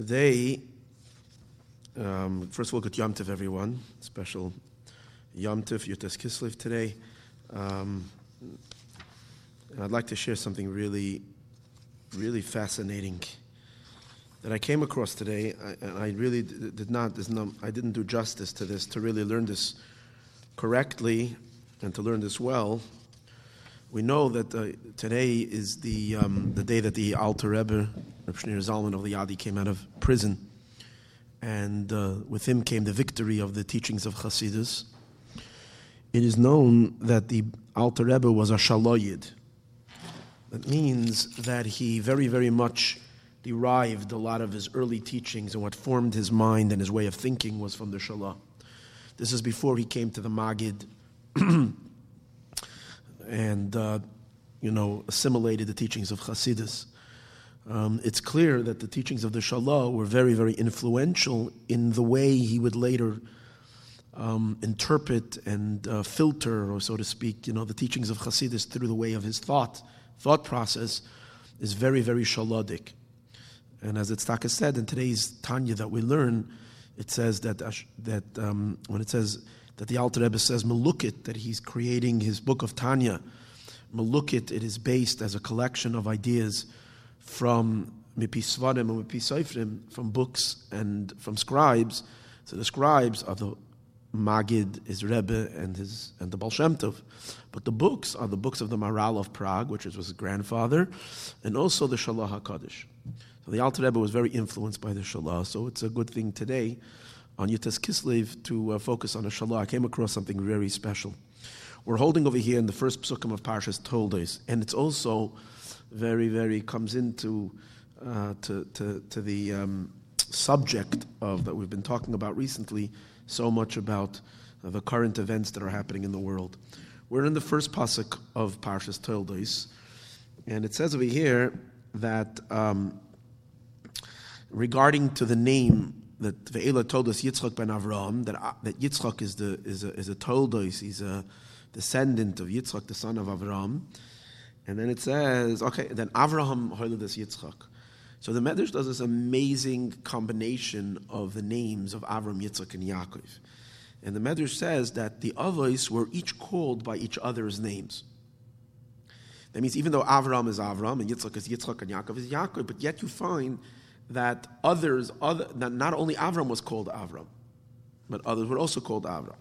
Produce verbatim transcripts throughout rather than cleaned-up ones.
Today, um, first of all, good Yom Tov, everyone. Special Yom Tov, Yutes Kislev today. Um, and I'd like to share something really, really fascinating that I came across today. I, and I really did not, no, I didn't do justice to this, to really learn this correctly and to learn this well. We know that uh, today is the um, the day that the Alter Rebbe, Reb Shneur Zalman of Liadi, came out of prison. And uh, with him came the victory of the teachings of Chassidus. It is known that the Alter Rebbe was a shaloyid. That means that he very, very much derived a lot of his early teachings, and what formed his mind and his way of thinking was from the Shalah. This is before he came to the Magid and, uh, you know, assimilated the teachings of Chassidus. Um, it's clear that the teachings of the Shalah were very, very influential in the way he would later um, interpret and uh, filter, or so to speak, you know, the teachings of Chassidus through the way of his thought. Thought process is very, very Shaladic. And as it's Taka said in today's Tanya that we learn, it says that that um, when it says that the Alter Rebbe says Melukit, that he's creating his book of Tanya. Melukit, it is based as a collection of ideas from Mipi Svarim and Mipi Seifrim, from books and from scribes. So the scribes are the Magid, his Rebbe, and his and the Baal Shem Tov. But the books are the books of the Maharal of Prague, which was his grandfather, and also the Shalah HaKadosh. So the Alter Rebbe was very influenced by the Shalah, so it's a good thing today on Yutes Kislev to uh, focus on the Shalah. I came across something very special. We're holding over here in the first psukim of Parshas Toldos, and it's also very, very comes into uh, to, to to the um, subject of that we've been talking about recently, so much about uh, the current events that are happening in the world. We're in the first pasuk of Parshas Toldos, and it says over here that um, regarding to the name that Ve'ela told us Yitzchak ben Avraham, that uh, that Yitzchak is the is a is a Toldos, he's a descendant of Yitzchak, the son of Avraham. And then it says, okay, then Avraham hoiledes Yitzchak. So the Medrash does this amazing combination of the names of Avram, Yitzchak, and Yaakov. And the Medrash says that the Avos were each called by each other's names. That means even though Avram is Avram, and Yitzchak is Yitzchak, and Yaakov is Yaakov, but yet you find that others, other, that not only Avram was called Avram, but others were also called Avram.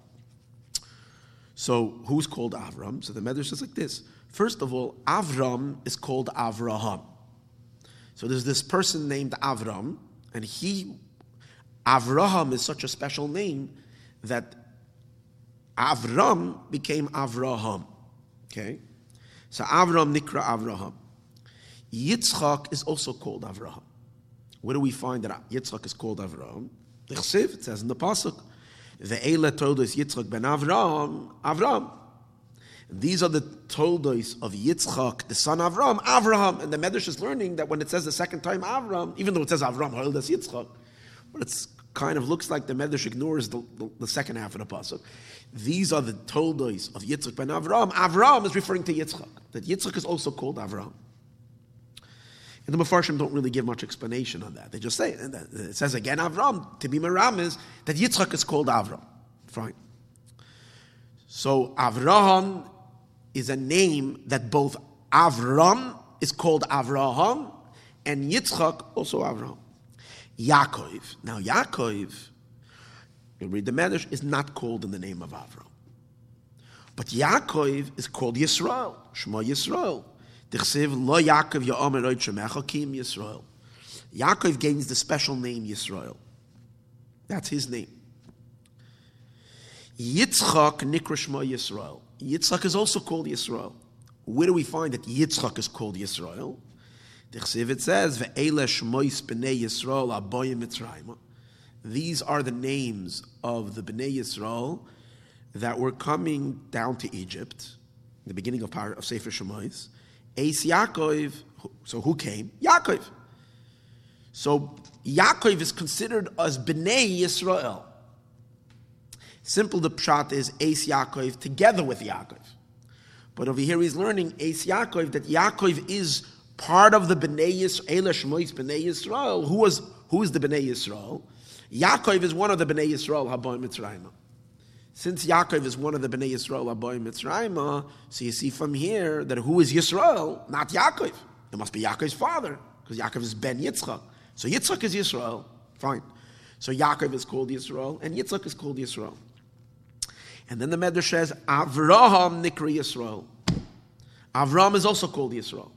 So who's called Avram? So the Medrash says like this. First of all, Avram is called Avraham. So there's this person named Avram, and he, Avraham is such a special name that Avram became Avraham. Okay? So Avram Nikra Avraham. Yitzchak is also called Avraham. Where do we find that Yitzchak is called Avraham? The Chsiv, it says in the Pasuk, Ve'ela Toldos Yitzchak ben Avraham, Avram. These are the Toldos of Yitzchak, the son of Avram, Avraham. And the Medrash is learning that when it says the second time Avram, even though it says Avram, Hoiledes Yitzchak, but it kind of looks like the Medrash ignores the, the, the second half of the Pasuk. These are the Toldos of Yitzchak ben Avram. Avram is referring to Yitzchak. That Yitzchak is also called Avram. And the Mefarshim don't really give much explanation on that. They just say, and it says again Avram, to be Meram is that Yitzchak is called Avram. Fine. So Avraham is a name that both Avram is called Avraham and Yitzchak also Avraham. Yaakov. Now Yaakov, you'll read the Medrash, is not called in the name of Avram. But Yaakov is called Yisrael. Shema Yisrael. Lo Yaakov Ya'omer Oid Shemecha Kim Yisrael. Yaakov gains the special name Yisrael. That's his name. Yitzchak Nikra Shema Yisrael. Yitzchak is also called Yisrael. Where do we find that Yitzchak is called Yisrael? The Chsiv, it says, Ve'ele Shmois B'nei Yisrael Aboyim Mitzrayim. These are the names of the B'nei Yisrael that were coming down to Egypt, the beginning of, of Sefer Shemais. Eis Yaakov, so who came? Yaakov. So Yaakov is considered as B'nei Yisrael. Simple, the pshat is Eis Yaakov together with Yaakov. But over here he's learning Eis Yaakov, that Yaakov is part of the Bnei Yisrael, Shmois Bnei Yisrael, who was who is the Bnei Yisrael? Yaakov is one of the Bnei Yisrael Haboim Mitzrayim. Since Yaakov is one of the Bnei Yisrael Haboim Mitzrayim, so you see from here that who is Yisrael? Not Yaakov. It must be Yaakov's father, because Yaakov is Ben Yitzchak. So Yitzchak is Yisrael. Fine. So Yaakov is called Yisrael, and Yitzchak is called Yisrael. And then the Medrash says, Avraham Nikra Yisrael. Avram is also called Yisrael.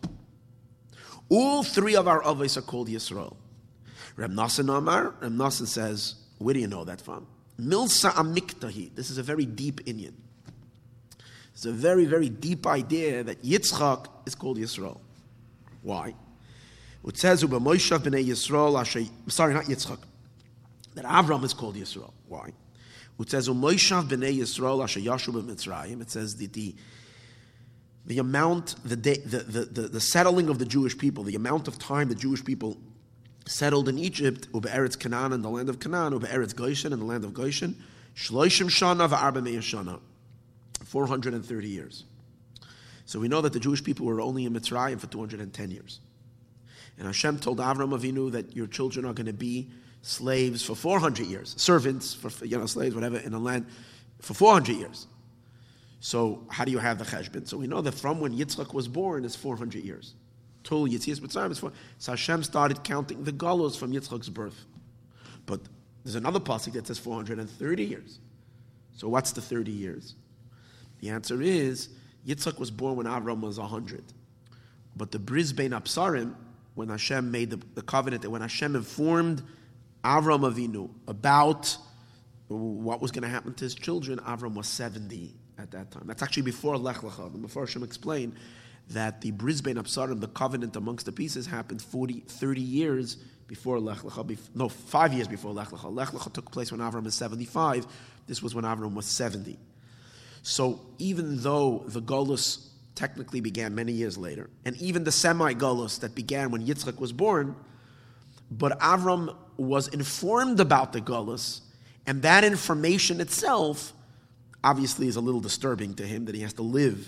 All three of our Avos are called Yisrael. Reb Nosson Amar, Reb Nosson says, where do you know that from? Milsa Amiktahi. This is a very deep Indian. It's a very, very deep idea that Yitzchak is called Yisrael. Why? It says, Uba Moshav b'nei Yisrael, Asher, sorry, not Yitzchak. That Avram is called Yisrael. Why? It says, U'Moshav b'nei Yisrael, Asher Yashu b'Mitzrayim. It says that the the amount, the, day, the, the, the, the settling of the Jewish people, the amount of time the Jewish people settled in Egypt, Uba Eretz Canaan, in the land of Canaan, Uba Eretz Goshen, in the land of Goshen, Shloishim Shana v'Arba Me'ah Shana, four hundred thirty years. So we know that the Jewish people were only in Mitzrayim for two hundred ten years. And Hashem told Avram Avinu that your children are going to be slaves for four hundred years, servants, for you know, slaves, whatever, in the land for four hundred years. So how do you have the cheshbon? So we know that from when Yitzchak was born is four hundred years. Till Yitzias Mitzrayim is four. So Hashem started counting the galus from Yitzchak's birth. But there's another pasuk that says four hundred thirty years. So what's the thirty years? The answer is Yitzchak was born when Avram was one hundred. But the Bris Bein Absarim, when Hashem made the, the covenant, that when Hashem informed Avram Avinu about what was going to happen to his children, Avram was seventy at that time. That's actually before Lech Lecha. Before Hashem explained that the Bris Bein Absarim, the covenant amongst the pieces, happened forty, thirty years before Lech Lecha. No, five years before Lech Lecha. Lech Lecha took place when Avram was seventy-five. This was when Avram was seventy. So even though the Golus technically began many years later, and even the semi-Golus that began when Yitzchak was born, but Avram was informed about the Golus, and that information itself obviously is a little disturbing to him, that he has to live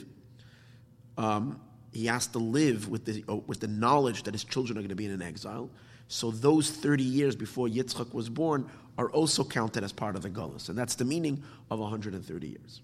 um, he has to live with the, uh, with the knowledge that his children are going to be in an exile. So those thirty years before Yitzchak was born are also counted as part of the Golus, and that's the meaning of one hundred thirty years.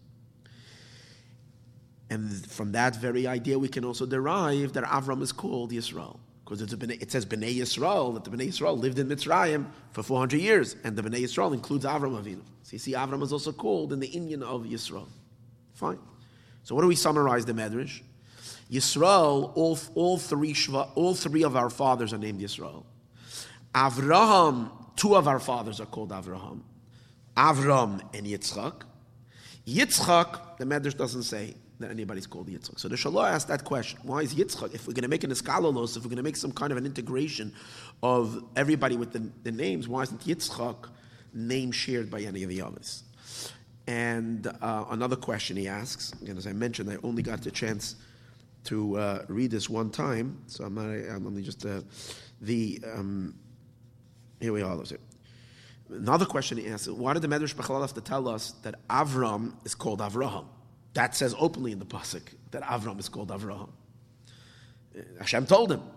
And from that very idea, we can also derive that Avram is called Yisrael. Because it's a Bnei, it says Bnei Yisrael, that the Bnei Yisrael lived in Mitzrayim for four hundred years. And the Bnei Yisrael includes Avram Avinu. So you see, Avram is also called in the Indian of Yisrael. Fine. So what do we summarize the Medrash? Yisrael, all, all, three, all three of our fathers are named Yisrael. Avraham, two of our fathers are called Avraham. Avram and Yitzchak. Yitzchak, the Medrash doesn't say that anybody's called Yitzchak. So the Shalah asked that question. Why is Yitzchak? If we're going to make an eskalalos, if we're going to make some kind of an integration of everybody with the, the names, why isn't Yitzchak name shared by any of the others? And uh, another question he asks, again, as I mentioned, I only got the chance to uh, read this one time, so I'm not, I'm only just, uh, the, um, here we are. Another question he asks, why did the Medrash Bechal have to tell us that Avram is called Avraham? That says openly in the pasuk that Avram is called Avraham. Hashem told him,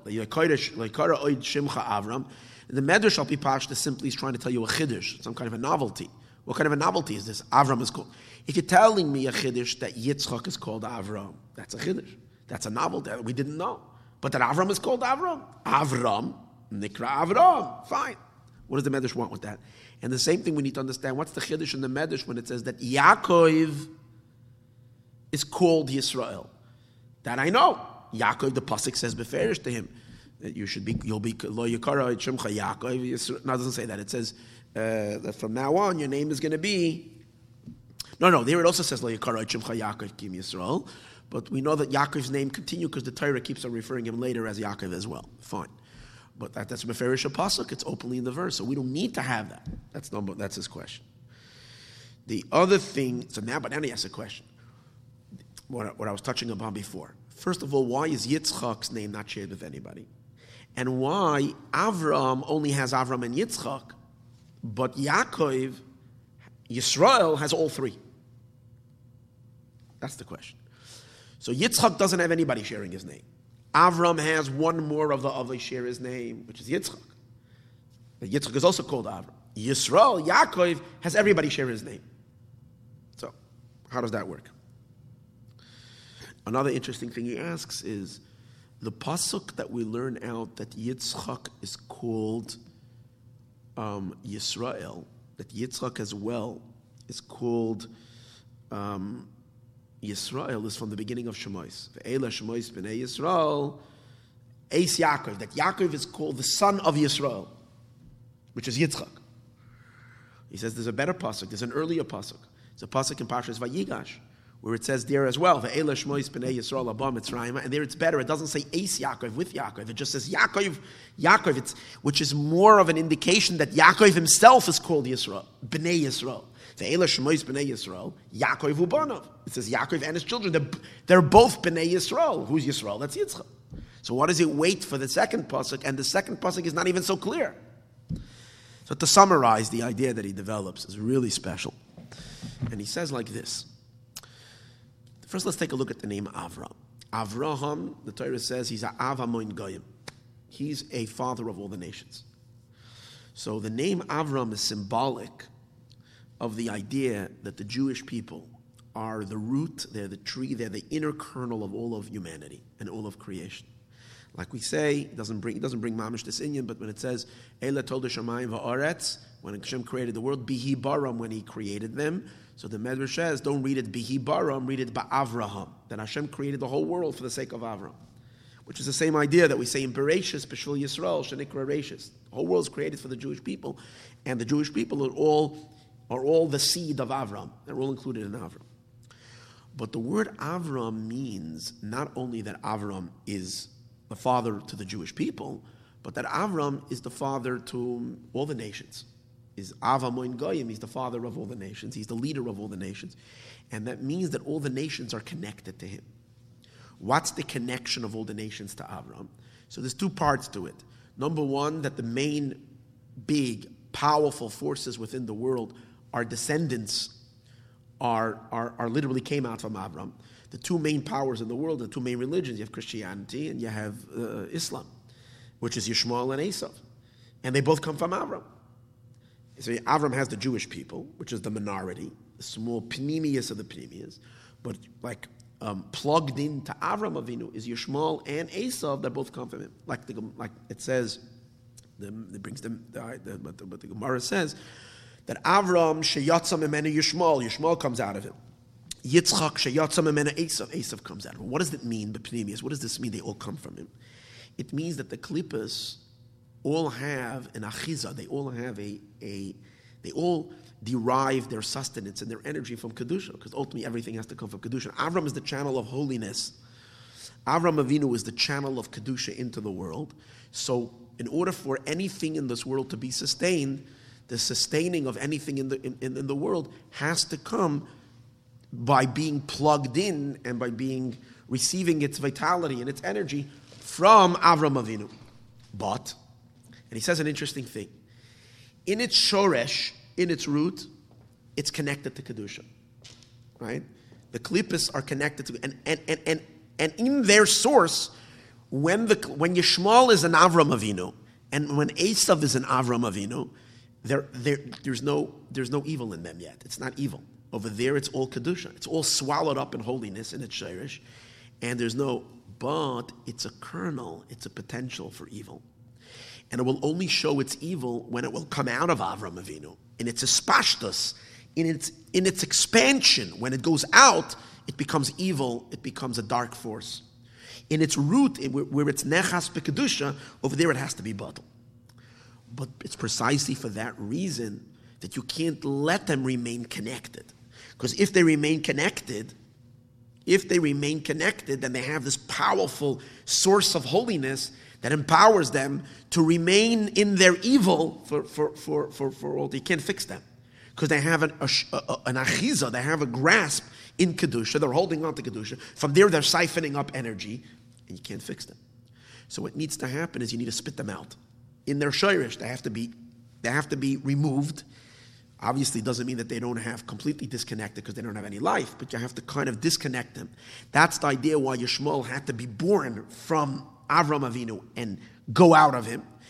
Avram. The Medrash Al Pi Pashta simply is trying to tell you a chiddush, some kind of a novelty. What kind of a novelty is this? Avram is called. If you're telling me a chiddush that Yitzchak is called Avram, that's a chiddush. That's a novelty that we didn't know. But that Avram is called Avram. Avram, Nikra Avram. Fine. What does the Medrash want with that? And the same thing we need to understand. What's the chiddush in the Medrash when it says that Yaakov is called Yisrael? That I know. Yaakov, the pasuk says beferish to him that you should be, you'll be lo yikara shemcha Yaakov. No, it doesn't say that. It says uh, that from now on your name is going to be. No, no. There it also says lo yikara shemcha Yaakov kim Yisrael. But we know that Yaakov's name continues because the Torah keeps on referring him later as Yaakov as well. Fine. But that, that's beferish a pasuk. It's openly in the verse, so we don't need to have that. That's number. That's his question. The other thing. So now, but now he asks a question. What, what I was touching upon before. First of all, why is Yitzchak's name not shared with anybody? And why Avram only has Avram and Yitzchak, but Yaakov, Yisrael, has all three? That's the question. So Yitzchak doesn't have anybody sharing his name. Avram has one more of the others share his name, which is Yitzchak. Yitzchak is also called Avram. Yisrael, Yaakov, has everybody share his name. So, how does that work? Another interesting thing he asks is, the pasuk that we learn out that Yitzchak is called um, Yisrael, that Yitzchak as well is called um, Yisrael, is from the beginning of Shemos. Ve'ela Shemos b'nei Yisrael, Eis Yaakov, that Yaakov is called the son of Yisrael, which is Yitzchak. He says there's a better pasuk, there's an earlier pasuk. It's a pasuk in Parshas Vayigash, where it says there as well, Ve'ela Shmois B'nei Yisrael Abba Mitzrayim, and there it's better. It doesn't say Eis Yaakov with Yaakov. It just says Yaakov, Yaakov, it's, which is more of an indication that Yaakov himself is called Yisrael, B'nei Yisrael. Ve'ela Shmois B'nei Yisrael, Yaakov Ubanov. It says Yaakov and his children. They're, they're both B'nei Yisrael. Who's Yisrael? That's Yitzchak. So what does it wait for the second pasuk? And the second pasuk is not even so clear. So to summarize, the idea that he develops is really special. And he says like this. First, let's take a look at the name Avram. Avraham, the Torah says, he's a Avamoin Goyim. He's a father of all the nations. So the name Avram is symbolic of the idea that the Jewish people are the root, they're the tree, they're the inner kernel of all of humanity and all of creation. Like we say, it doesn't bring, it doesn't bring mamish this Inyan, but when it says, Eila tolda shamayim va'aretz, when Hashem created the world, bihi baram, when he created them, so the Medrash says, don't read it bihi baram, read it ba'avraham, that Hashem created the whole world for the sake of Avram, which is the same idea that we say in Bereshis, B'shvil Yisrael, Shenikra Reshis. The whole world is created for the Jewish people, and the Jewish people are all, are all the seed of Avram. They're all included in Avram. But the word Avram means not only that Avram is the father to the Jewish people, but that Avram is the father to all the nations. Is Avamoin Goyim, he's the father of all the nations, he's the leader of all the nations. And that means that all the nations are connected to him. What's the connection of all the nations to Avram? So there's two parts to it. Number one, that the main big, powerful forces within the world, our descendants, are, are, are literally came out from Avram. The two main powers in the world, the two main religions, you have Christianity and you have uh, Islam, which is Yishmael and Esav. And they both come from Avram. So Avram has the Jewish people, which is the minority, the small pnimius of the pnimius, but like um, plugged into Avram Avinu is Yishmael and Esav that both come from him. Like the, like it says, the, it brings them, the, the, but, the, but the Gemara says that Avram sheyatza memena Yishmael, Yishmael comes out of him. Yitzchak sheyatza memena Esav, Esav comes out of him. What does it mean, the pnimius? What does this mean? They all come from him. It means that the klippas all have an achiza, they all have a, a they all derive their sustenance and their energy from Kedusha, because ultimately everything has to come from Kedusha. Avram is the channel of holiness. Avram Avinu is the channel of Kedusha into the world. So in order for anything in this world to be sustained, the sustaining of anything in the, in, in, in the world has to come by being plugged in and by being receiving its vitality and its energy from Avram Avinu. But and he says an interesting thing. In its shoresh, in its root, it's connected to Kedusha. Right? The klippas are connected to, and and and and, and in their source, when the when Yishmael is an Avram Avinu, and when Esav is an Avram Avinu, there, there there's no there's no evil in them yet. It's not evil. Over there, it's all Kedusha. It's all swallowed up in holiness in its shoresh, and there's no, but it's a kernel, it's a potential for evil. And it will only show its evil when it will come out of Avram Avinu. In its espashtus, in its in its expansion, when it goes out, it becomes evil, it becomes a dark force. In its root, where it's nechas bekedusha, over there it has to be bottled. But it's precisely for that reason that you can't let them remain connected. Because if they remain connected, if they remain connected, then they have this powerful source of holiness that empowers them to remain in their evil for, for, for, for, for all. They can't fix them. Because they have an, a, a, an achiza, they have a grasp in Kedusha, they're holding on to Kedusha. From there, they're siphoning up energy, and you can't fix them. So what needs to happen is you need to spit them out. In their shayrish, they have to be, they have to be removed. Obviously, it doesn't mean that they don't have completely disconnected because they don't have any life, but you have to kind of disconnect them. That's the idea why Yishmael had to be born from Avram Avinu and go out of him.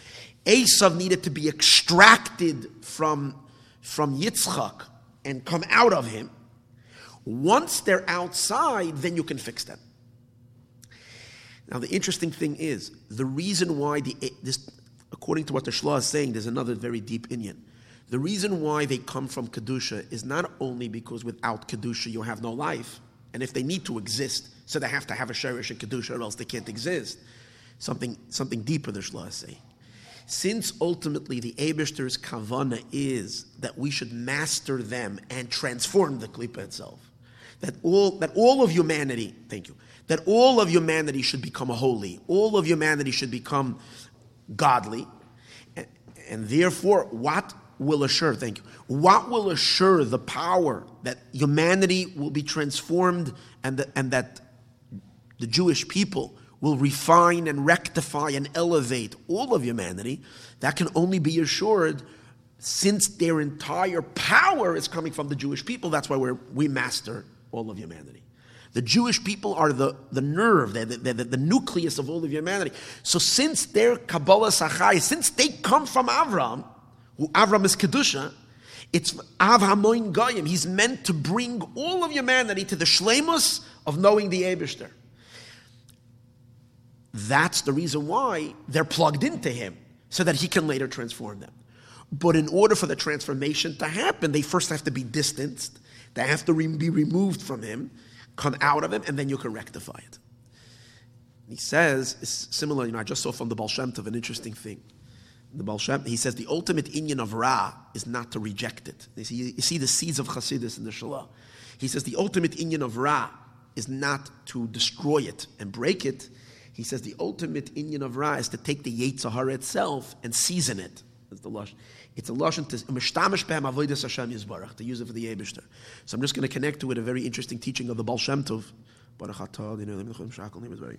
Esav needed to be extracted from, from Yitzchak and come out of him. Once they're outside, then you can fix them. Now, the interesting thing is, the reason why, the this, according to what the Shloah is saying, there's another very deep inyan. The reason why they come from Kedusha is not only because without Kedusha you have no life, and if they need to exist, so they have to have a Sherish and Kedusha or else they can't exist. Something, something deeper the Shloah is saying. Since ultimately the Eibishter's Kavanah is that we should master them and transform the Klippa itself, that all, that all of humanity, thank you, that all of humanity should become holy, all of humanity should become godly, and, and therefore what will assure, thank you, what will assure the power that humanity will be transformed and, the, and that the Jewish people will refine and rectify and elevate all of humanity? That can only be assured since their entire power is coming from the Jewish people. That's why we're, we master all of humanity. The Jewish people are the, the nerve, they're the, they're the, the nucleus of all of humanity. So since their Kabbalah Sachai, since they come from Avram, who Avram is Kedusha, it's Av Hamoin Goyim. He's meant to bring all of humanity to the Shleimus of knowing the Eibishter. That's the reason why they're plugged into him, so that he can later transform them. But in order for the transformation to happen, they first have to be distanced. They have to re- be removed from him, come out of him, and then you can rectify it. He says, it's similar, you know, I just saw from the Baal Shem Tov an interesting thing. The Baal Shem, he says the ultimate inyan of Ra is not to reject it. You see, you see the seeds of Chassidus in the Shalah. He says the ultimate inyan of Ra is not to destroy it and break it. He says the ultimate inyan of Ra is to take the Yetzer Hara itself and season it. That's the lashon. It's a lashon to mishtamish behem avodas Hashem Yisbarach, to use it for the Eibishter. So I'm just going to connect to it a very interesting teaching of the Baal Shem Tov. Baruch atah, you know, the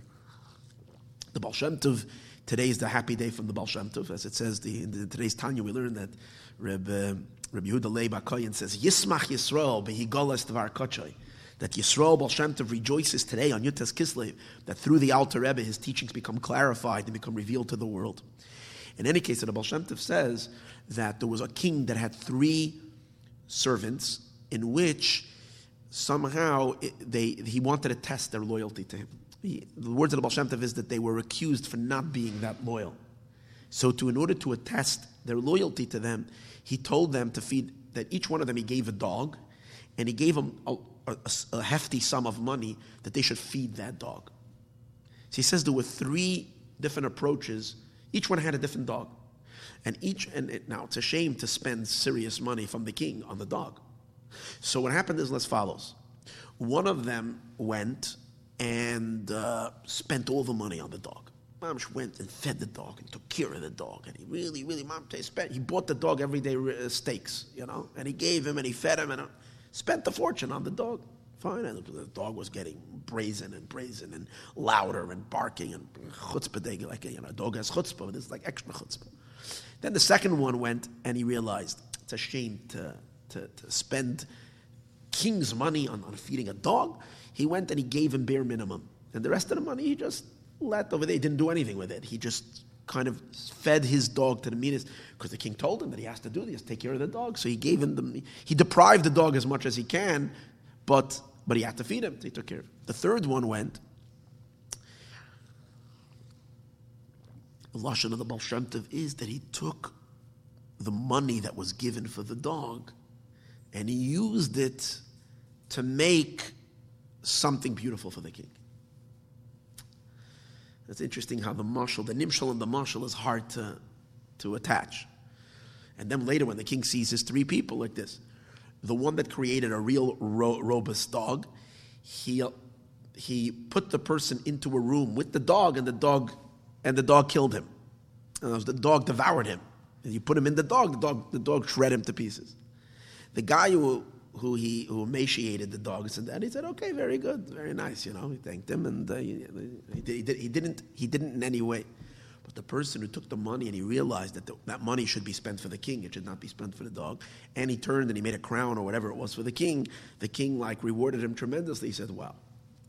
Baal Shem Tov. Today is the happy day from the Baal Shem Tov, as it says the, in the, today's Tanya. We learn that Reb uh, Reb Yehuda Leib HaKoyen says Yismach Yisrael behigolas Dvar Kotchay. That Yisrael Baal Shem Tov rejoices today on Yutas Kislev, that through the Alter Rebbe his teachings become clarified and become revealed to the world. In any case, the Baal Shem Tov says that there was a king that had three servants in which somehow it, they he wanted to test their loyalty to him. He, the words of the Baal Shem Tov is that they were accused for not being that loyal. So to in order to attest their loyalty to them, he told them to feed, that each one of them he gave a dog, and he gave them a, a, a hefty sum of money that they should feed that dog. So he says there were three different approaches. Each one had a different dog. And each, and it, now it's a shame to spend serious money from the king on the dog. So what happened is as follows. One of them went and uh, spent all the money on the dog. Mom went and fed the dog and took care of the dog. And he really, really, Mom spent, he bought the dog every day uh, steaks, you know, and he gave him and he fed him and uh, spent a fortune on the dog. Fine, and the dog was getting brazen and brazen and louder and barking and chutzpah, like, you know, a dog has chutzpah, but this is like extra chutzpah. Then the second one went and he realized it's a shame to, to, to spend king's money on, on feeding a dog. He went and he gave him bare minimum. And the rest of the money he just let over there. He didn't do anything with it. He just kind of fed his dog to the meanest, because the king told him that he has to do this, take care of the dog. So he gave him the, he deprived the dog as much as he can, but but he had to feed him. So he took care of him. The third one went, the lashon of the Baal Shem Tov is that he took the money that was given for the dog and he used it to make something beautiful for the king. It's interesting how the marshal, the nimshal and the marshal is hard to, to attach. And then later when the king sees his three people like this, the one that created a real ro- robust dog, he he put the person into a room with the dog, and the dog and the dog killed him. And the dog devoured him. And you put him in the dog, the dog the dog shred him to pieces. The guy who who he who emaciated the dog said that, he said, "Okay, very good, very nice." You know, he thanked him, and uh, he, he, did, he, did, he didn't he didn't in any way. But the person who took the money and he realized that the, that money should be spent for the king, it should not be spent for the dog, and he turned and he made a crown or whatever it was for the king, the king like rewarded him tremendously. He said, wow.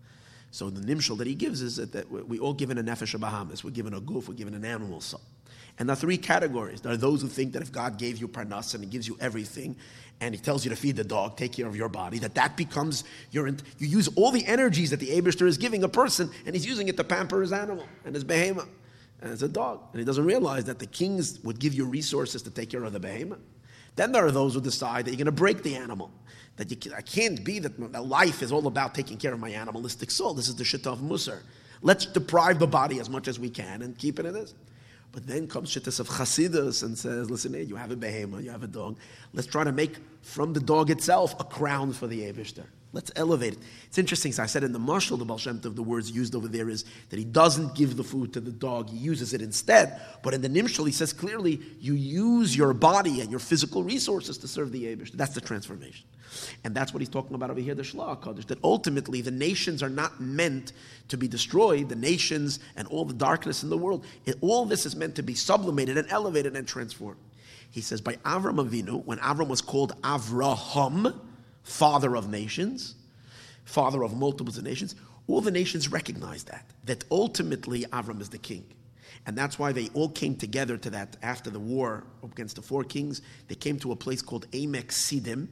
So the nimshal that he gives is that, that we all given a nefesh Bahamas, we're given a goof, we're given an animal soul. And there are three categories. There are those who think that if God gave you parnas and He gives you everything, and He tells you to feed the dog, take care of your body, that that becomes your, you use all the energies that the Eibishter is giving a person, and He's using it to pamper his animal and his behemoth. And it's a dog. And he doesn't realize that the kings would give you resources to take care of the behemoth. Then there are those who decide that you're going to break the animal. That you can, I can't be that life is all about taking care of my animalistic soul. This is the Shittah of Musar. Let's deprive the body as much as we can and keep it in this. But then comes Shittas of Chasidus and says, listen, hey, you have a behemoth, you have a dog. Let's try to make from the dog itself a crown for the Eibishter. Let's elevate it. It's interesting, so I said in the Mashal, the Baal Shem Tov, the words used over there is that he doesn't give the food to the dog, he uses it instead. But in the Nimshal, he says clearly, you use your body and your physical resources to serve the Eibishter. That's the transformation. And that's what he's talking about over here, the Shlach HaKadosh, that ultimately the nations are not meant to be destroyed, the nations and all the darkness in the world. It, all this is meant to be sublimated and elevated and transformed. He says, by Avram Avinu, when Avram was called Avraham, father of nations, father of multiples of nations, all the nations recognized that, that ultimately Avram is the king. And that's why they all came together to that, after the war against the four kings, they came to a place called Emek Sidim,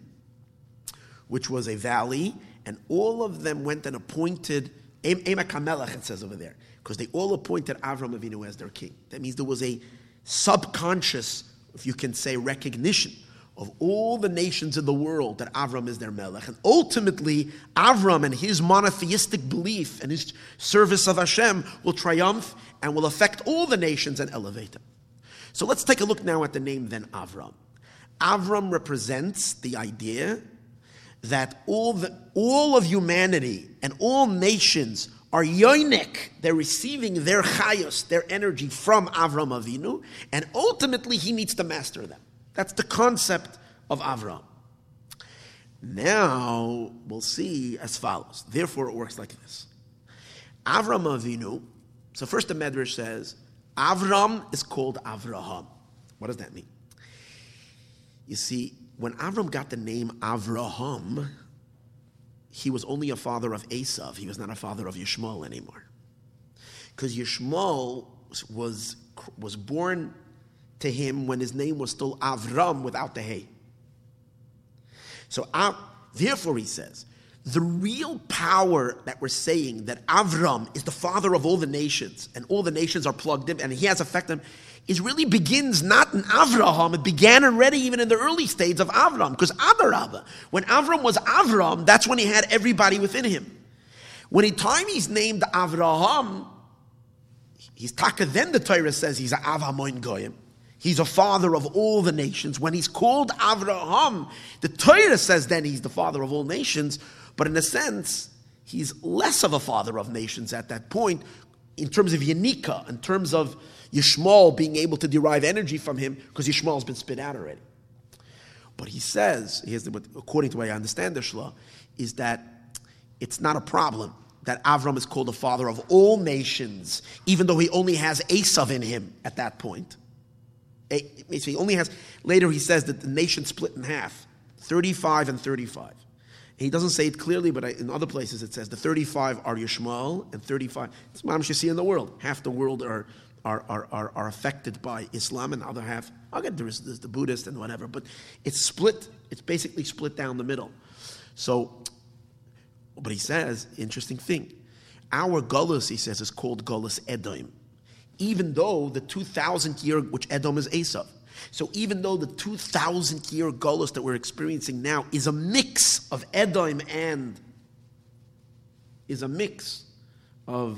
which was a valley, and all of them went and appointed, Emek HaMelech it says over there, because they all appointed Avram Avinu as their king. That means there was a subconscious, if you can say, recognition of all the nations in the world that Avram is their Melech. And ultimately, Avram and his monotheistic belief and his service of Hashem will triumph and will affect all the nations and elevate them. So let's take a look now at the name then Avram. Avram represents the idea that all the all of humanity and all nations are yoinek. They're receiving their chayos, their energy from Avram Avinu, and ultimately he needs to master them. That's the concept of Avram. Now we'll see as follows. Therefore, it works like this. Avram Avinu. So first, the Medrash says Avram is called Avraham. What does that mean? You see, when Avram got the name Avraham, he was only a father of Esav. He was not a father of Yishmael anymore. Because Yishmael was, was born to him when his name was still Avram without the Hey. So, uh, therefore, he says, the real power that we're saying that Avram is the father of all the nations, and all the nations are plugged in, and he has affected them, it really begins not in Avraham. It began already even in the early stage of Avram. Because Adarabba, when Avram was Avram, that's when he had everybody within him. When in time he's named Avraham, he's taka, then the Torah says he's a Av Hamoin Goyim. He's a father of all the nations. When he's called Avraham, the Torah says then he's the father of all nations. But in a sense, he's less of a father of nations at that point in terms of Yanika, in terms of Yishmael being able to derive energy from him, because Yishmael's been spit out already. But he says, here's the, according to the way I understand the Shla, is that it's not a problem that Avram is called the father of all nations, even though he only has Esav in him at that point. So he only has, later he says that the nation split in half, thirty-five and thirty-five. And he doesn't say it clearly, but in other places it says the thirty-five are Yishmael and thirty-five. It's what you see in the world. Half the world are Are, are, are, are affected by Islam, and the other half, okay, there's, there's the Buddhist and whatever, but it's split, it's basically split down the middle. So, but he says, interesting thing, our Gullus, he says, is called Gullus Edom, even though the two thousand year, which Edom is Esav, so even though the two thousand year Gullus that we're experiencing now is a mix of Edom and, is a mix of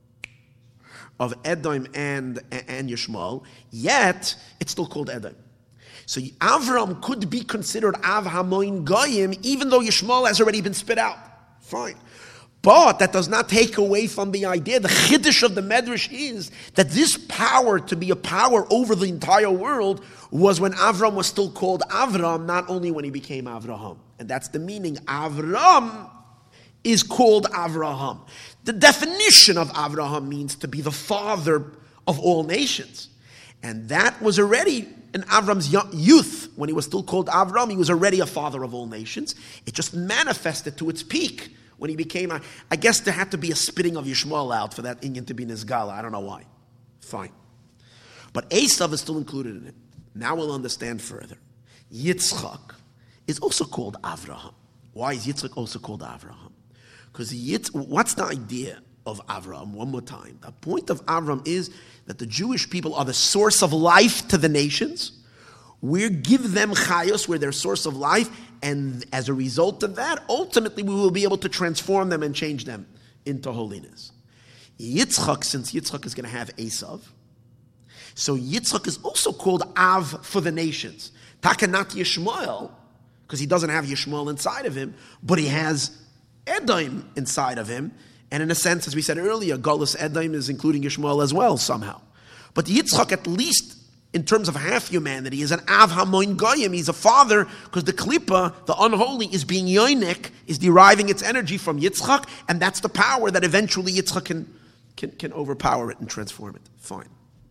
of Edom and, and Yishmael, yet it's still called Edom. So Avram could be considered Av Hamoin Goyim, even though Yishmael has already been spit out. Fine. But that does not take away from the idea, the chiddush of the Medrash is that this power to be a power over the entire world was when Avram was still called Avram, not only when he became Avraham. And that's the meaning. Avram is called Avraham. The definition of Avraham means to be the father of all nations. And that was already in Avram's youth. When he was still called Avram, he was already a father of all nations. It just manifested to its peak when he became, a, I guess there had to be a spitting of Yishmael out for that Inyan to be Nizgala. I don't know why. Fine. But Esav is still included in it. Now we'll understand further. Yitzchak is also called Avraham. Why is Yitzchak also called Avraham? Because Yitz, what's the idea of Avraham? One more time. The point of Avraham is that the Jewish people are the source of life to the nations. We give them chayos, we're their source of life, and as a result of that, ultimately we will be able to transform them and change them into holiness. Yitzchak, since Yitzchak is going to have Esav, so Yitzchak is also called Av for the nations. Taka not Yishmael, because he doesn't have Yishmael inside of him, but he has Edom inside of him. And in a sense, as we said earlier, Golus Edom is including Yishmael as well somehow. But Yitzchak, at least in terms of half humanity, is an Av Hamoin Goyim. He's a father, because the Klippa, the unholy, is being Yoinik, is deriving its energy from Yitzchak, and that's the power that eventually Yitzchak can, can, can overpower it and transform it. Fine.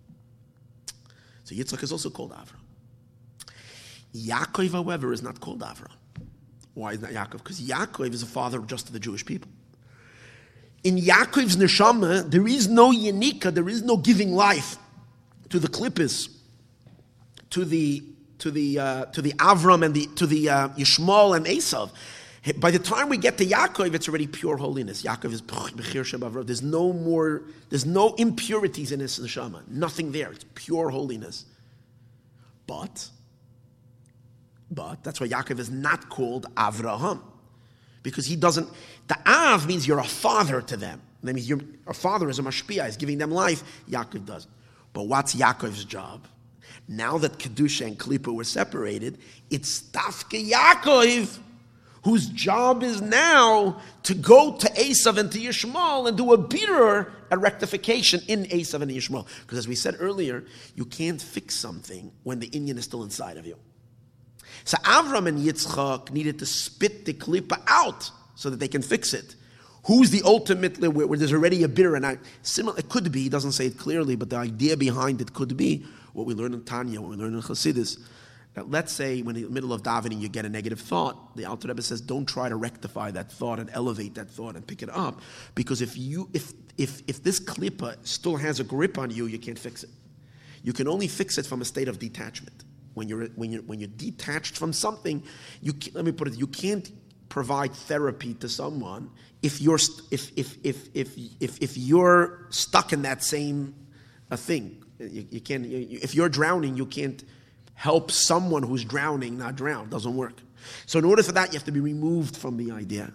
So Yitzchak is also called Avram. Yaakov, however, is not called Avram. Why is not Yaakov? Because Yaakov is a father just to the Jewish people. In Yaakov's neshama, there is no yenika, there is no giving life to the klippos, to the to the uh, to the Avram and the to the uh, Yishmael and Esav. By the time we get to Yaakov, it's already pure holiness. Yaakov is b'chir shebavro. There's no more. There's no impurities in his neshama. Nothing there. It's pure holiness. But, but that's why Yaakov is not called Avraham, because he doesn't. The Av means you're a father to them. That means you're a father is a mashpia, is giving them life. Yaakov doesn't. But what's Yaakov's job? Now that Kedusha and Klippa were separated, it's Dafke Yaakov, whose job is now to go to Esav and to Yishmael and do a bitter at rectification in Esav and Yishmael. Because as we said earlier, you can't fix something when the inyan is still inside of you. So Avram and Yitzchak needed to spit the Klippa out so that they can fix it. Who's the ultimate, where, where there's already a bitter, and I, similar, it could be, he doesn't say it clearly, but the idea behind it could be what we learn in Tanya, what we learn in Chassidus. That let's say when in the middle of davening you get a negative thought, the Alter Rebbe says don't try to rectify that thought and elevate that thought and pick it up, because if you if if if this klippa still has a grip on you, you can't fix it. You can only fix it from a state of detachment. When you're when you're when you're detached from something, you let me put it, you can't provide therapy to someone if you're if if if if if, if you're stuck in that same uh, thing. You, you can't. You, if you're drowning, you can't help someone who's drowning not drown. Doesn't work. So in order for that, you have to be removed from the idea.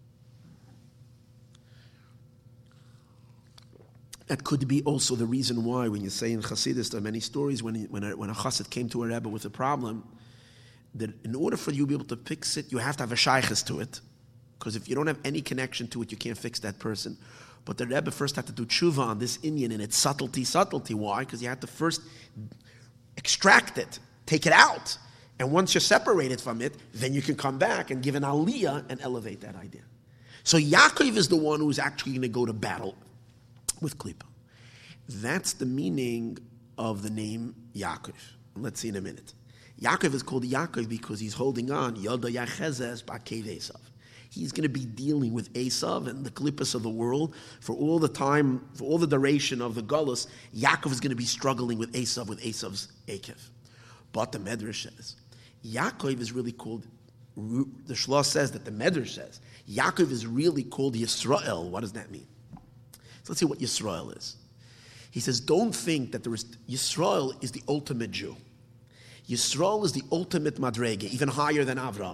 That could be also the reason why, when you say in Chassidus, there are many stories when when a, when a Chassid came to a Rebbe with a problem, that in order for you to be able to fix it, you have to have a shaykhis to it. Because if you don't have any connection to it, you can't fix that person. But the Rebbe first had to do tshuva on this inyan and its subtlety, subtlety. Why? Because you had to first extract it, take it out. And once you're separated from it, then you can come back and give an aliyah and elevate that idea. So Yaakov is the one who's actually going to go to battle with Klippa. That's the meaning of the name Yaakov. Let's see in a minute. Yaakov is called Yaakov because he's holding on. Yoda Yachezes Ba'kev Esav. He's going to be dealing with Esav and the Klippas of the world for all the time, for all the duration of the Golus. Yaakov is going to be struggling with Esav, with Esav's Akev. But the Medrash says, Yaakov is really called, the Shlosh says that the Medrash says, Yaakov is really called Yisrael. What does that mean? So let's see what Yisrael is. He says, don't think that there is, Yisrael is the ultimate Jew. Yisrael is the ultimate Madrege, even higher than Avram.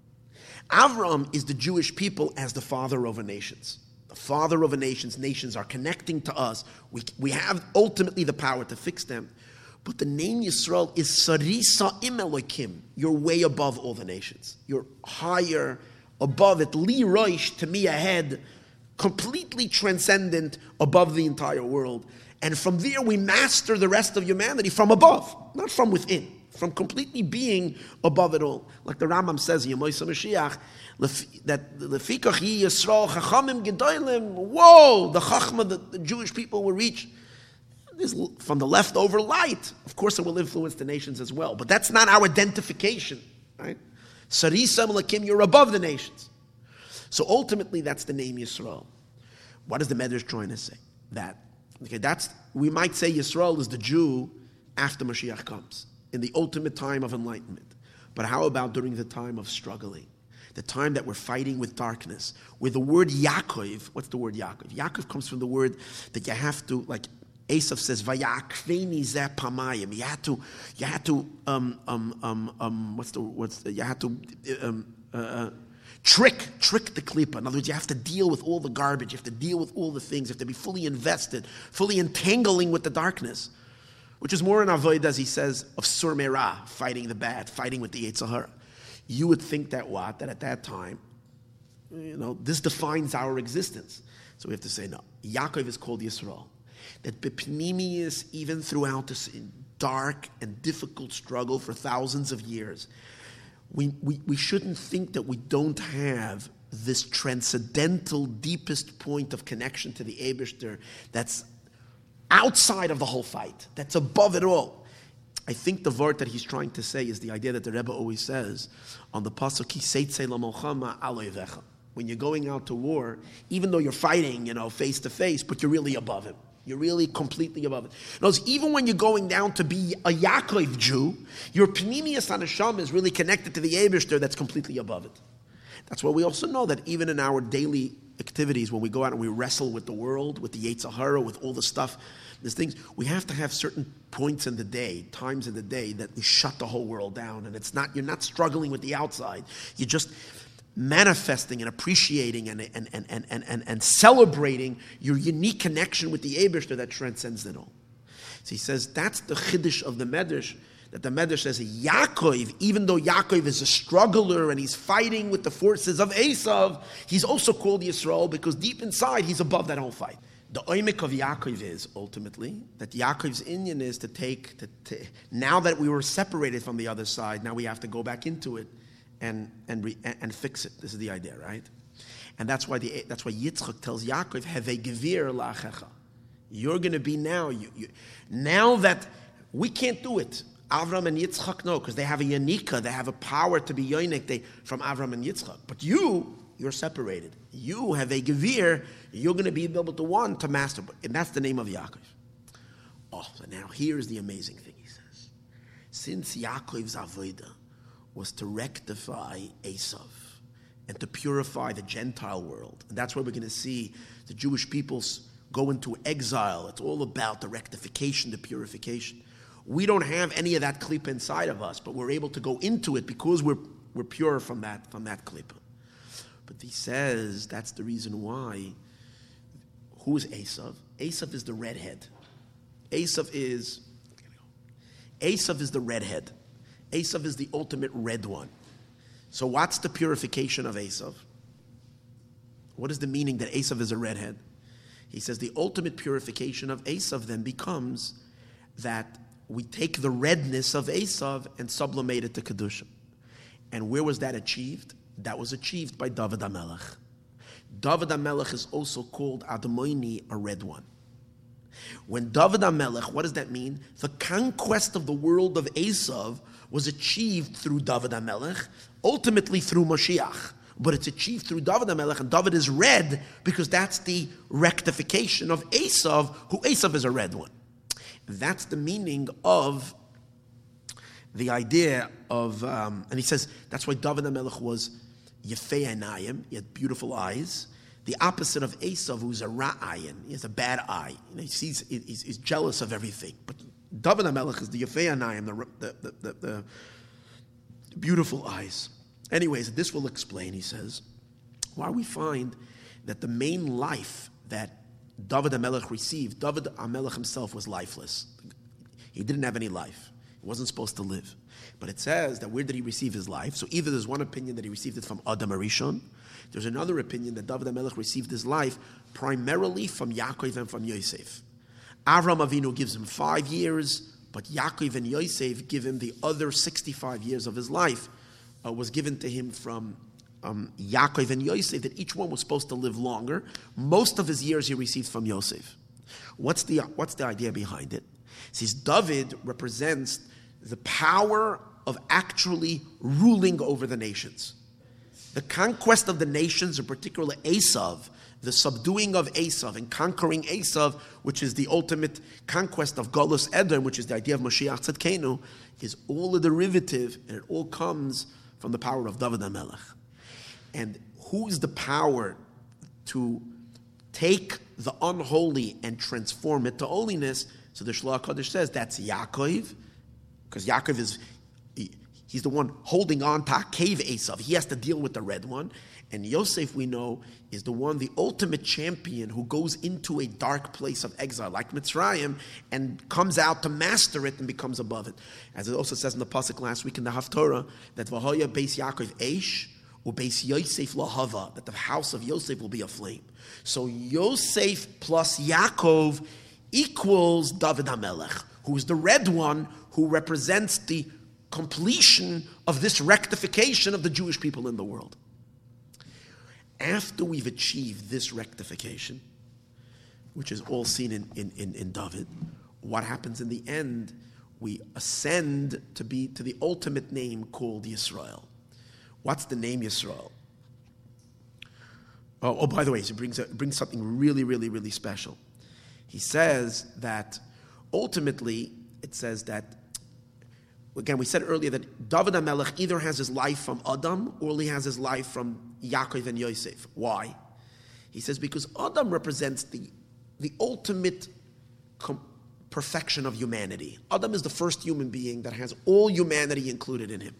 Avram is the Jewish people as the father over nations. The father over nations. Nations are connecting to us. We, we have ultimately the power to fix them. But the name Yisrael is Sarisa im Elokim. You're way above all the nations. You're higher, above it. Li Roish, to me ahead, completely transcendent, above the entire world. And from there we master the rest of humanity from above, not from within. From completely being above it all. Like the Rambam says in Yemoisa Mashiach, that Lefikach Yi Yisrael Chachamim Gedolim, whoa, the Chachma, the, the Jewish people will reach this from the leftover light. Of course it will influence the nations as well, but that's not our identification, right? Sarisa Malakim, you're above the nations. So ultimately that's the name Yisrael. What is the Medrash trying to say? That, okay, that's, we might say Yisrael is the Jew after Mashiach comes, in the ultimate time of enlightenment. But how about during the time of struggling? The time that we're fighting with darkness. Where the word Yaakov, what's the word Yaakov? Yaakov comes from the word that you have to, like Esav says, Vayakveni zeh pamayim. You had to, you had to, um, um, um, um, what's the, what's the, you had to, um, uh, trick, trick the klipa. In other words, you have to deal with all the garbage. You have to deal with all the things. You have to be fully invested, fully entangling with the darkness. Which is more an avoid, as he says, of sur merah, fighting the bad, fighting with the Yetzer Hara. You would think that what? That at that time, you know, this defines our existence. So we have to say, no. Yaakov is called Yisrael. That Bipnimius, even throughout this dark and difficult struggle for thousands of years, we, we, we shouldn't think that we don't have this transcendental, deepest point of connection to the Eibishter that's outside of the whole fight, that's above it all. I think the word that he's trying to say is the idea that the Rebbe always says on the pasuk, Ki seitzei lamolchama al oivecha. When you're going out to war, even though you're fighting, you know, face to face, but you're really above him. You're really completely above it. In other words, even when you're going down to be a Yaakov Jew, your Pnimius Hanasham is really connected to the Eibishter that's completely above it. That's why we also know that even in our daily activities, when we go out and we wrestle with the world, with the Yetzer Hara, with all the stuff, there's things, we have to have certain points in the day, times in the day that we shut the whole world down. And it's not, you're not struggling with the outside. You're just manifesting and appreciating and, and, and, and, and, and, and celebrating your unique connection with the Eibishter that transcends it all. So he says that's the chiddush of the Medrash, that the Medrash says Yaakov, even though Yaakov is a struggler and he's fighting with the forces of Esav, he's also called Yisrael because deep inside he's above that whole fight. The oimik of Yaakov is ultimately that Yaakov's inyan is to take, to, to, now that we were separated from the other side, now we have to go back into it and and re, and fix it. This is the idea, right? And that's why the that's why Yitzchak tells Yaakov, "Hevei gevir la'achecha." You're going to be now. You, you now that we can't do it. Avram and Yitzchak no, because they have a yanika, they have a power to be yonik they from Avram and Yitzchak. But you, you're separated. You have a gevir. You're going to be able to one to master, and that's the name of Yaakov. Oh, so now here's the amazing thing. He says, since Yaakov's avodah was to rectify Esav and to purify the Gentile world. And that's where we're going to see the Jewish peoples go into exile. It's all about the rectification, the purification. We don't have any of that klipa inside of us, but we're able to go into it because we're we're pure from that from that klipa. But he says that's the reason why. Who is Esav? Esav is the redhead. Esav is Esav is the redhead. Esav is the ultimate red one. So what's the purification of Esav? What is the meaning that Esav is a redhead? He says the ultimate purification of Esav then becomes that we take the redness of Esav and sublimate it to Kedusha. And where was that achieved? That was achieved by David HaMelech. David HaMelech is also called Admoini, a red one. When David HaMelech, what does that mean? The conquest of the world of Esav was achieved through David HaMelech, ultimately through Mashiach. But it's achieved through David HaMelech, and David is red because that's the rectification of Esav, who Esav is a red one. That's the meaning of the idea of, um, and he says, that's why David HaMelech was Yefei Einayim, he had beautiful eyes. The opposite of Esav, who's a ra'ayin, he has a bad eye. You know, he sees, he's, he's jealous of everything. But David HaMelech is the Yefei Einayim, the, the, the, the, the beautiful eyes. Anyways, this will explain, he says, why we find that the main life that David HaMelech received, David HaMelech himself was lifeless. He didn't have any life. He wasn't supposed to live. But it says that where did he receive his life? So either there's one opinion that he received it from Adam Arishon. There's another opinion that David HaMelech received his life primarily from Yaakov and from Yosef. Avram Avinu gives him five years, but Yaakov and Yosef give him the other sixty-five years of his life, uh, was given to him from um, Yaakov and Yosef, that each one was supposed to live longer. Most of his years he received from Yosef. What's the, what's the idea behind it? It says David represents the power of actually ruling over the nations. The conquest of the nations, in particular Esav, the subduing of Esav and conquering Esav, which is the ultimate conquest of Golus Edom, which is the idea of Mashiach Tzedkenu, is all a derivative, and it all comes from the power of David HaMelech. And who's the power to take the unholy and transform it to holiness? So the Shlach HaKadosh says that's Yaakov, because Yaakov is, he, he's the one holding on to Akev Esav. He has to deal with the red one. And Yosef, we know, is the one, the ultimate champion who goes into a dark place of exile, like Mitzrayim, and comes out to master it and becomes above it. As it also says in the Pasuk last week in the Haftorah, that V'hoya Beis Yaakov Eish, or Beis Yosef Lahava, that the house of Yosef will be aflame. So Yosef plus Yaakov equals David HaMelech, who is the red one, who represents the completion of this rectification of the Jewish people in the world. After we've achieved this rectification, which is all seen in, in, in, in David, what happens in the end? We ascend to be to the ultimate name called Yisrael. What's the name Yisrael? Oh, oh by the way, he brings, a, brings something really, really, really special. He says that ultimately, it says that, again, we said earlier that David HaMelech either has his life from Adam or he has his life from Yaakov and Yosef. Why? He says because Adam represents the, the ultimate com- perfection of humanity. Adam is the first human being that has all humanity included in him.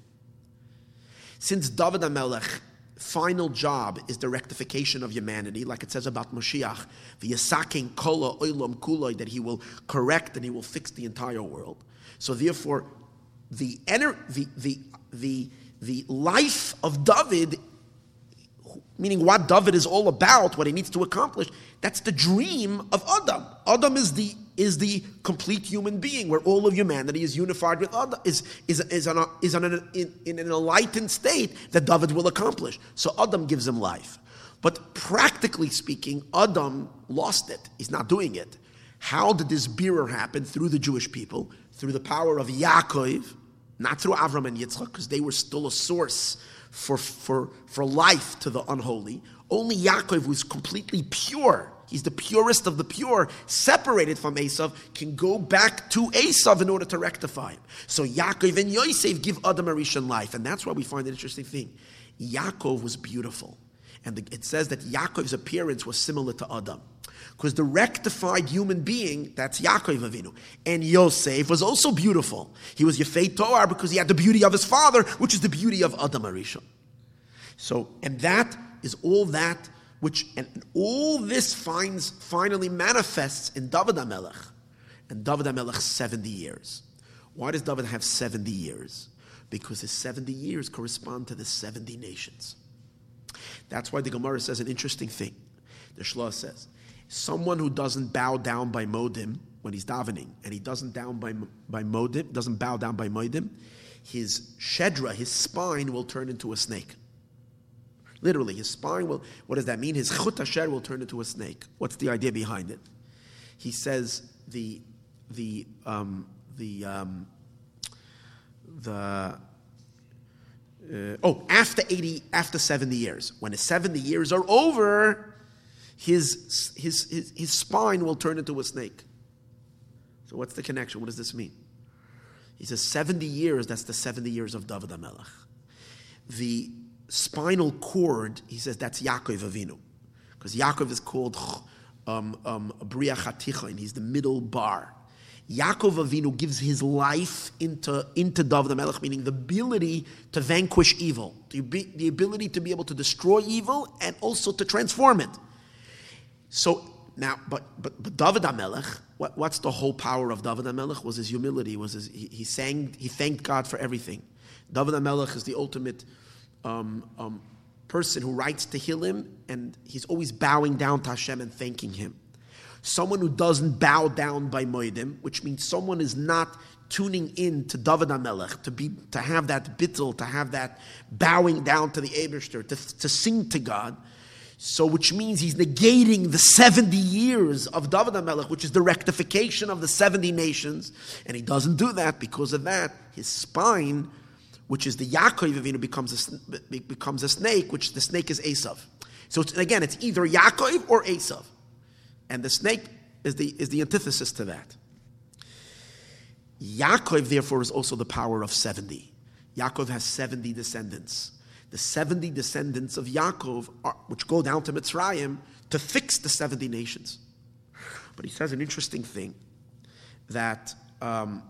Since David HaMelech final job is the rectification of humanity, like it says about Mashiach, the Yasakin Kola Olam Kuloi, that he will correct and he will fix the entire world. So therefore, the ener- the the the the life of David, meaning what David is all about, what he needs to accomplish, that's the dream of Adam. Adam is the is the complete human being, where all of humanity is unified with Adam, is is is, on a, is on an, in, in an enlightened state that David will accomplish. So Adam gives him life. But practically speaking, Adam lost it. He's not doing it. How did this birur happen? Through the Jewish people, through the power of Yaakov, not through Avram and Yitzchak, because they were still a source for, for, for life to the unholy. Only Yaakov, who is completely pure, he's the purest of the pure, separated from Esav, can go back to Esav in order to rectify him. So Yaakov and Yosef give Adam a Rishon life, and that's why we find an interesting thing. Yaakov was beautiful, and the, it says that Yaakov's appearance was similar to Adam. Because the rectified human being, that's Yaakov Avinu. And Yosef was also beautiful. He was Yefei Toar because he had the beauty of his father, which is the beauty of Adam HaRishon. So, and that is all that which, and all this finds, finally manifests in David HaMelech. And David HaMelech, seventy years. Why does David have seventy years? Because his seventy years correspond to the seventy nations. That's why the Gemara says an interesting thing. The Shloah says, someone who doesn't bow down by Modim when he's davening, and he doesn't down by by Modim, doesn't bow down by Modim, his shedra, his spine will turn into a snake. Literally, his spine will. What does that mean? His chut hasher will turn into a snake. What's the idea behind it? He says the the um, the um, the. Uh, oh, after eighty, after seventy years, when his seventy years are over, His, his his his spine will turn into a snake. So what's the connection? What does this mean? He says seventy years, that's the seventy years of David HaMelech. The spinal cord, he says that's Yaakov Avinu. Because Yaakov is called um, um, Bria Chatichain, he's the middle bar. Yaakov Avinu gives his life into, into David HaMelech, meaning the ability to vanquish evil, the, the ability to be able to destroy evil and also to transform it. So now, but but but David HaMelech, what, what's the whole power of David HaMelech? Was his humility. Was his he, he sang he thanked God for everything. David HaMelech is the ultimate um, um, person who writes Tehillim, and he's always bowing down to Hashem and thanking Him. Someone who doesn't bow down by Moedim, which means someone is not tuning in to David HaMelech, to be to have that bittul, to have that bowing down to the Eibishter, to to sing to God. So which means he's negating the seventy years of David HaMelech, which is the rectification of the seventy nations. And he doesn't do that. Because of that, his spine, which is the Yaakov Avinu, becomes a, becomes a snake, which the snake is Esav. So it's, again, it's either Yaakov or Esav. And the snake is the, is the antithesis to that. Yaakov, therefore, is also the power of seventy. Yaakov has seventy descendants. The seventy descendants of Yaakov, are, which go down to Mitzrayim, to fix the seventy nations. But he says an interesting thing, that um,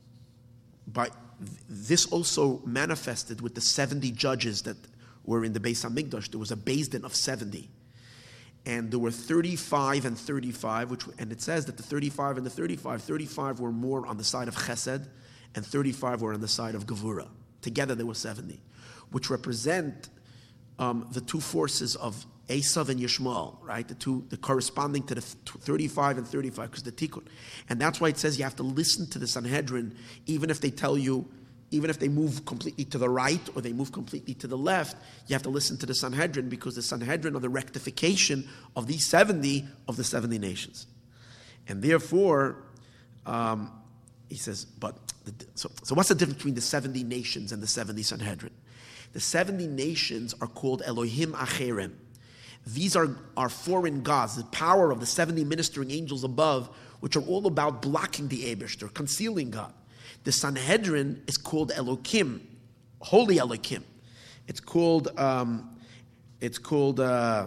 by this also manifested with the seventy judges that were in the Beis HaMikdash. There was a Beis Din of seventy. And there were thirty-five and thirty-five, which, and it says that the thirty-five and the thirty-five, thirty-five were more on the side of Chesed, and thirty-five were on the side of Gevura. Together there were seventy, which represent um, the two forces of Esav and Yishmael, right? The two, the corresponding to the thirty-five and thirty-five, because the tikkun. And that's why it says you have to listen to the Sanhedrin, even if they tell you, even if they move completely to the right or they move completely to the left, you have to listen to the Sanhedrin, because the Sanhedrin are the rectification of these seventy of the seventy nations. And therefore, um, he says, but, the, so, so what's the difference between the seventy nations and the seventy Sanhedrin? The seventy nations are called Elohim Acherem. These are, are foreign gods, the power of the seventy ministering angels above, which are all about blocking the Eibishter, concealing God. The Sanhedrin is called Elokim, holy Elokim. It's called, um, it's called, uh,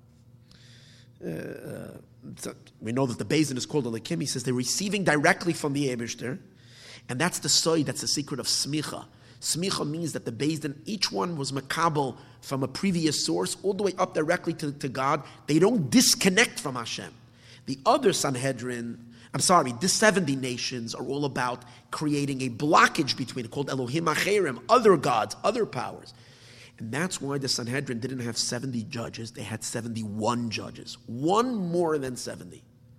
uh, we know that the Beis Din is called Elokim. He says they're receiving directly from the Eibishter, and that's the soy, that's the secret of Smicha. Smicha means that the Beis Din, each one was makabel from a previous source, all the way up directly to, to God. They don't disconnect from Hashem. The other Sanhedrin, I'm sorry, the seventy nations are all about creating a blockage between, called Elohim Acherem, other gods, other powers. And that's why the Sanhedrin didn't have seventy judges, they had seventy-one judges. One more than seventy.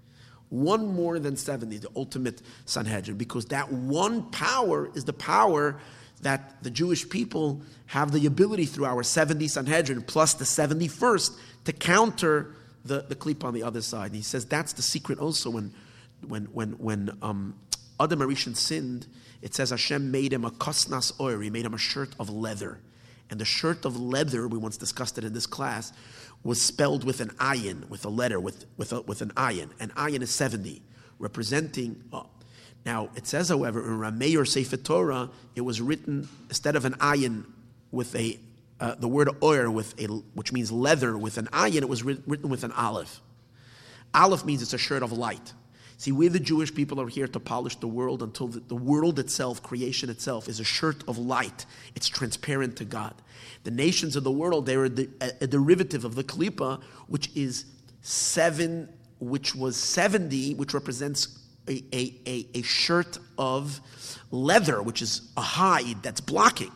One more than seventy, the ultimate Sanhedrin, because that one power is the power that the Jewish people have the ability through our seventy Sanhedrin plus the seventy-first to counter the, the Klippa on the other side. And he says that's the secret also when when when when um, Adam HaRishon sinned, it says Hashem made him a kosnas oir, he made him a shirt of leather. And the shirt of leather, we once discussed it in this class, was spelled with an ayin, with a letter, with with, a, with an ayin. And ayin is seventy, representing... Oh, now, it says, however, in Rameh or Sefer Torah, it was written, instead of an ayin with a, uh, the word oir, with a, which means leather, with an ayin, it was writ- written with an aleph. Aleph means it's a shirt of light. See, we the Jewish people are here to polish the world until the, the world itself, creation itself, is a shirt of light. It's transparent to God. The nations of the world, they are the, a, a derivative of the Klippa, which is seven, which was seventy, which represents A, a, a, a shirt of leather, which is a hide that's blocking.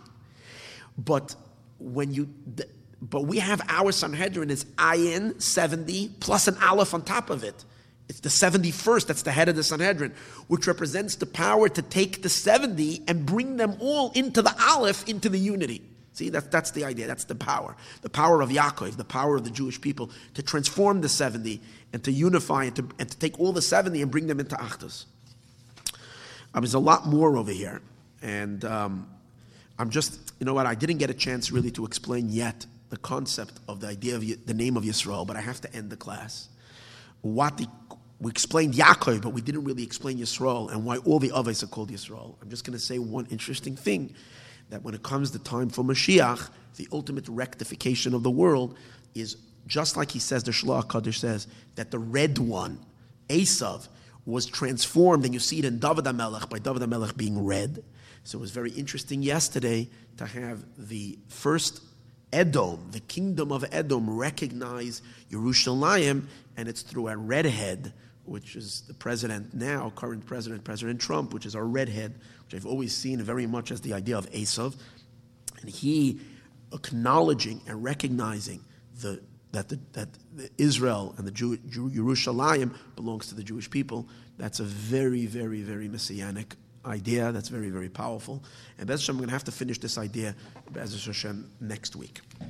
But when you, but we have our Sanhedrin is ayin seventy plus an aleph on top of it. It's the seventy-first, that's the head of the Sanhedrin, which represents the power to take the seventy and bring them all into the aleph, into the unity. See, that's, that's the idea, that's the power. The power of Yaakov, the power of the Jewish people to transform the seventy and to unify and to, and to take all the seventy and bring them into Achdus. Um, there's a lot more over here. And um, I'm just, you know what, I didn't get a chance really to explain yet the concept of the idea of the name of Yisrael, but I have to end the class. What the, we explained Yaakov, but we didn't really explain Yisrael and why all the others are called Yisrael. I'm just going to say one interesting thing, that when it comes the time for Mashiach, the ultimate rectification of the world is just like he says, the Shlach Kadosh says, that the red one, Esav, was transformed, and you see it in David HaMelech, by David HaMelech being red. So it was very interesting yesterday to have the first Edom, the kingdom of Edom, recognize Yerushalayim, and it's through a redhead, which is the president now, current president, President Trump, which is our redhead, which I've always seen very much as the idea of Esav, and he acknowledging and recognizing the that the, that the Israel and the Jew, Jew, Yerushalayim belongs to the Jewish people. That's a very, very, very messianic idea. That's very, very powerful. And Be'ez Hashem, I'm going to have to finish this idea, Be'ez Hashem, next week.